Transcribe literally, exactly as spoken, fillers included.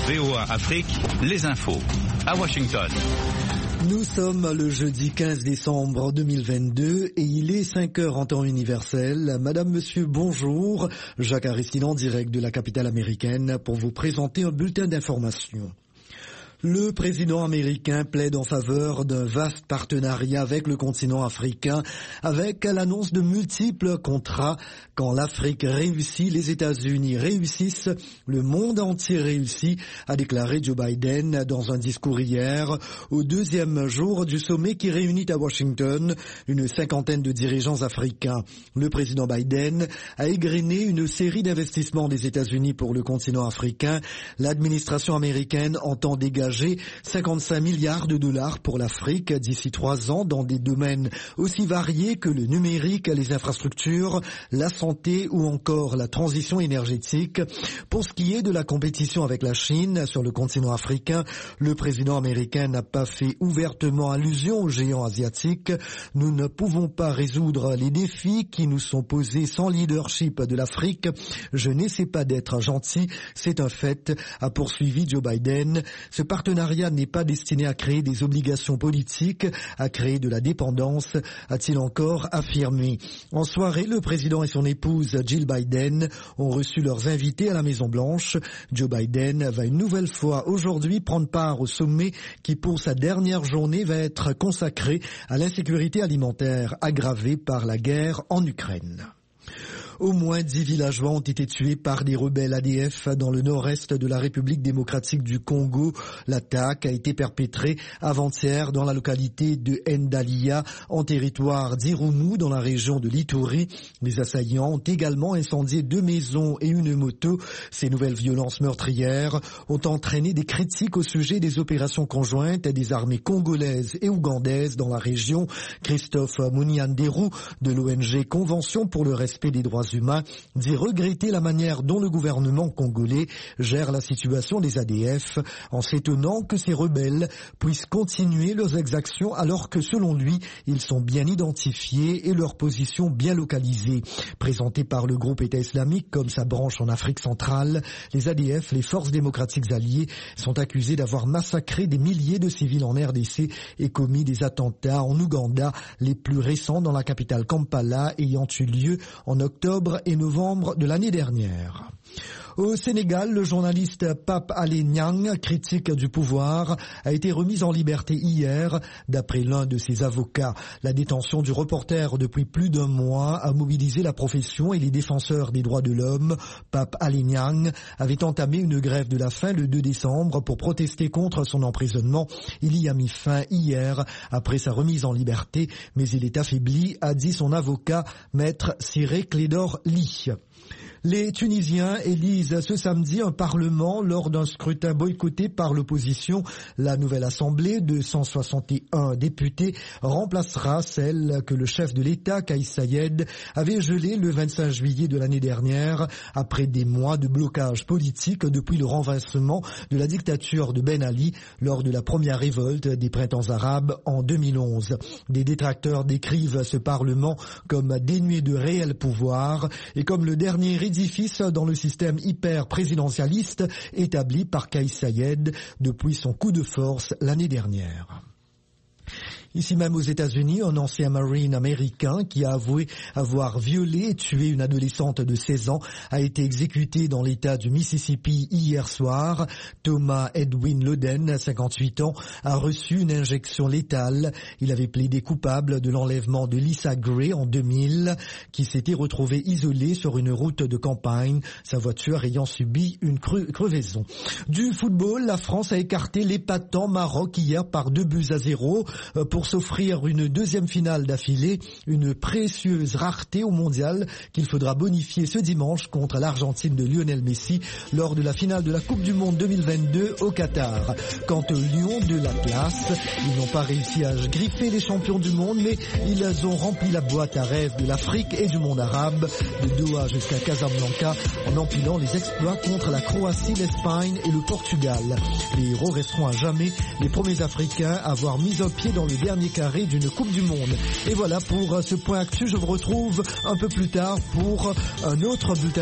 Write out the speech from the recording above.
V O A Afrique, les infos. À Washington. Nous sommes le jeudi quinze décembre deux mille vingt-deux et il est cinq heures en temps universel. Madame, monsieur, bonjour. Jacques Aristide en direct de la capitale américaine pour vous présenter un bulletin d'information. Le président américain plaide en faveur d'un vaste partenariat avec le continent africain, avec l'annonce de multiples contrats. Quand l'Afrique réussit, les États-Unis réussissent, le monde entier réussit, a déclaré Joe Biden dans un discours hier, au deuxième jour du sommet qui réunit à Washington une cinquantaine de dirigeants africains. Le président Biden a égrené une série d'investissements des États-Unis pour le continent africain. L'administration américaine entend dégager cinquante-cinq milliards de dollars pour l'Afrique d'ici trois ans dans des domaines aussi variés que le numérique, les infrastructures, la santé ou encore la transition énergétique. Pour ce qui est de la compétition avec la Chine sur le continent africain, le président américain n'a pas fait ouvertement allusion aux géants asiatiques. Nous ne pouvons pas résoudre les défis qui nous sont posés sans leadership de l'Afrique. Je n'essaie pas d'être gentil, c'est un fait, a poursuivi Joe Biden. Ce Le partenariat n'est pas destiné à créer des obligations politiques, à créer de la dépendance, a-t-il encore affirmé. En soirée, le président et son épouse Jill Biden ont reçu leurs invités à la Maison-Blanche. Joe Biden va une nouvelle fois aujourd'hui prendre part au sommet qui, pour sa dernière journée, va être consacré à l'insécurité alimentaire aggravée par la guerre en Ukraine. Au moins dix villageois ont été tués par des rebelles A D F dans le nord-est de la République démocratique du Congo. L'attaque a été perpétrée avant-hier dans la localité de Ndalia, en territoire d'Irumu, dans la région de l'Ituri. Les assaillants ont également incendié deux maisons et une moto. Ces nouvelles violences meurtrières ont entraîné des critiques au sujet des opérations conjointes des armées congolaises et ougandaises dans la région. Christophe Munianderu de l'O N G Convention pour le respect des droits humains dit regretter la manière dont le gouvernement congolais gère la situation des A D F, en s'étonnant que ces rebelles puissent continuer leurs exactions alors que selon lui, ils sont bien identifiés et leur position bien localisée. Présentés par le groupe État islamique comme sa branche en Afrique centrale, les A D F, les forces démocratiques alliées, sont accusés d'avoir massacré des milliers de civils en R D C et commis des attentats en Ouganda, les plus récents dans la capitale Kampala ayant eu lieu en octobre et novembre de l'année dernière. Au Sénégal, le journaliste Pape Alé Niang, critique du pouvoir, a été remis en liberté hier, d'après l'un de ses avocats. La détention du reporter depuis plus d'un mois a mobilisé la profession et les défenseurs des droits de l'homme. Pape Alé Niang avait entamé une grève de la faim le deux décembre pour protester contre son emprisonnement. Il y a mis fin hier après sa remise en liberté, mais il est affaibli, a dit son avocat, maître Siré Clédor Ly. Les Tunisiens élisent ce samedi un parlement lors d'un scrutin boycotté par l'opposition. La nouvelle assemblée de cent soixante et un députés remplacera celle que le chef de l'État, Kais Saied, avait gelée le vingt-cinq juillet de l'année dernière après des mois de blocage politique depuis le renversement de la dictature de Ben Ali lors de la première révolte des printemps arabes en deux mille onze. Des détracteurs décrivent ce parlement comme dénué de réel pouvoir et comme le dernier édifice dans le système hyper-présidentialiste établi par Kais Saied depuis son coup de force l'année dernière. Ici même aux États-Unis, un ancien Marine américain qui a avoué avoir violé et tué une adolescente de seize ans a été exécuté dans l'État du Mississippi hier soir. Thomas Edwin Loden, cinquante-huit ans, a reçu une injection létale. Il avait plaidé coupable de l'enlèvement de Lisa Gray en deux mille, qui s'était retrouvée isolée sur une route de campagne, sa voiture ayant subi une cre- crevaison. Du football, la France a écarté l'épatant Maroc hier par deux buts à zéro pour s'offrir une deuxième finale d'affilée, une précieuse rareté au mondial qu'il faudra bonifier ce dimanche contre l'Argentine de Lionel Messi lors de la finale de la Coupe du Monde deux mille vingt-deux au Qatar. Quant aux Lions de l'Atlas, ils n'ont pas réussi à griffer les champions du monde, mais ils ont rempli la boîte à rêves de l'Afrique et du monde arabe, de Doha jusqu'à Casablanca, en empilant les exploits contre la Croatie, l'Espagne et le Portugal. Les héros resteront à jamais les premiers Africains à avoir mis un pied dans le dernier carré d'une Coupe du Monde. Et voilà pour ce point actu. Je vous retrouve un peu plus tard pour un autre bulletin